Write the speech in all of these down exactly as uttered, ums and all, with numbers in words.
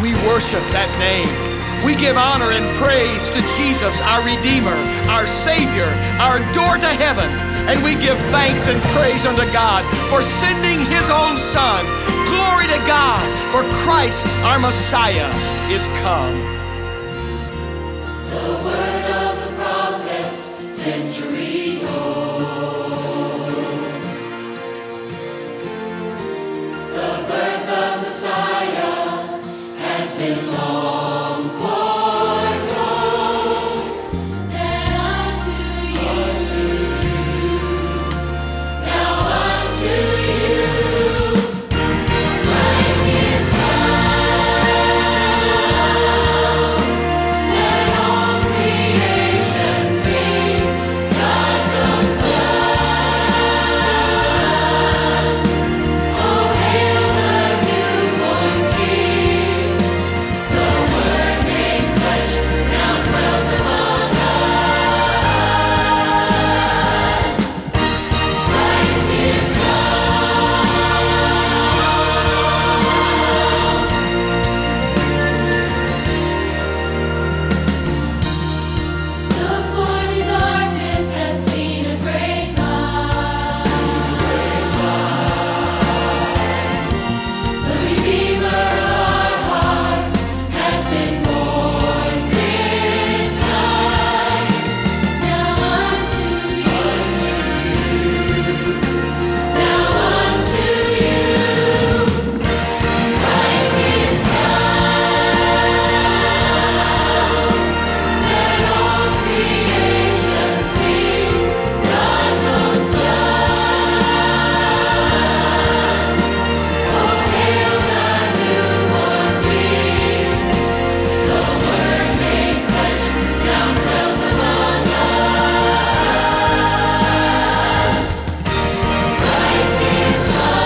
We worship that name. We give honor and praise to Jesus, our Redeemer, our Savior, our door to heaven. And we give thanks and praise unto God for sending His own Son. Glory to God, for Christ, our Messiah, is come. The word of the prophets, centuries old. The birth of Messiah has been long foretold. Then unto you, now unto you, Christ is come. Let all creation sing God's own Son. Oh, hail the newborn King. The Word made flesh now dwells among us. Christ is come. Those born in darkness have seen a great light. The Redeemer of our hearts has been born this night. Now unto you, now unto you, Christ is come. Let all creation sing God's own Son. Oh, hail the newborn King. The Word made flesh now dwells among us. Christ is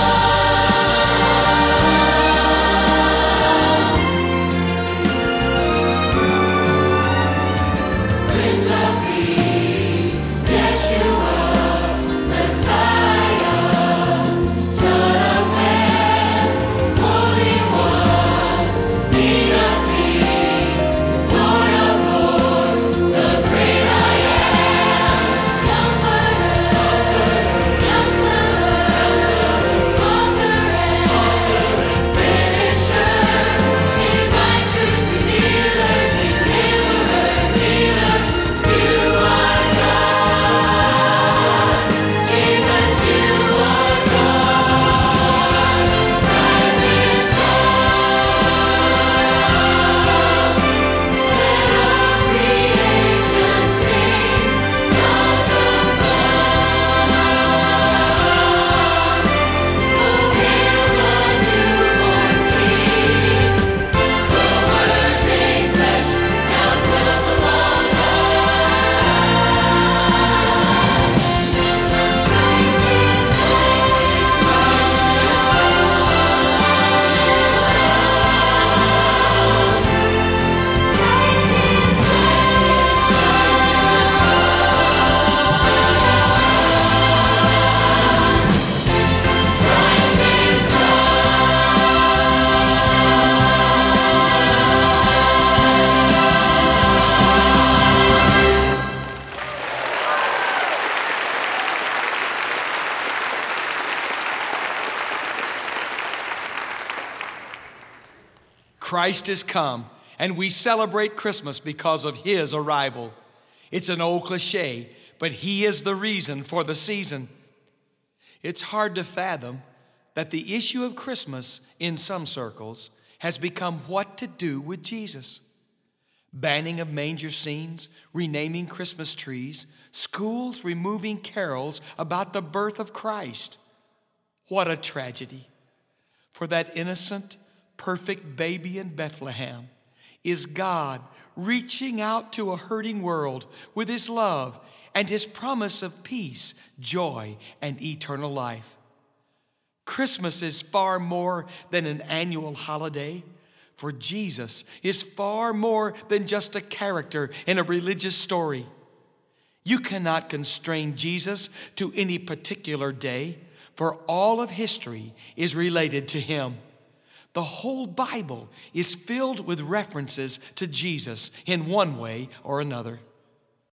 come. Prince of Peace, Yeshua, Messiah, Son of Man, Holy One, King of Kings, Lord of Lords, the great I am, Comforter, Counselor, Author and Finisher, Divine Truth Revealer, Deliverer, Healer, you are God. Jesus, you are God. Christ is come. Let all creation sing God's own Son. Oh, hail the newborn King. The Word made flesh now dwells among us. Christ is Christ is come, and we celebrate Christmas because of His arrival. It's an old cliche, but He is the reason for the season. It's hard to fathom that the issue of Christmas in some circles has become what to do with Jesus. Banning of manger scenes, renaming Christmas trees, schools removing carols about the birth of Christ. What a tragedy. For that innocent, perfect baby in Bethlehem is God reaching out to a hurting world with His love and His promise of peace, joy, and eternal life. Christmas is far more than an annual holiday, for Jesus is far more than just a character in a religious story. You cannot constrain Jesus to any particular day, for all of history is related to Him. The whole Bible is filled with references to Jesus in one way or another.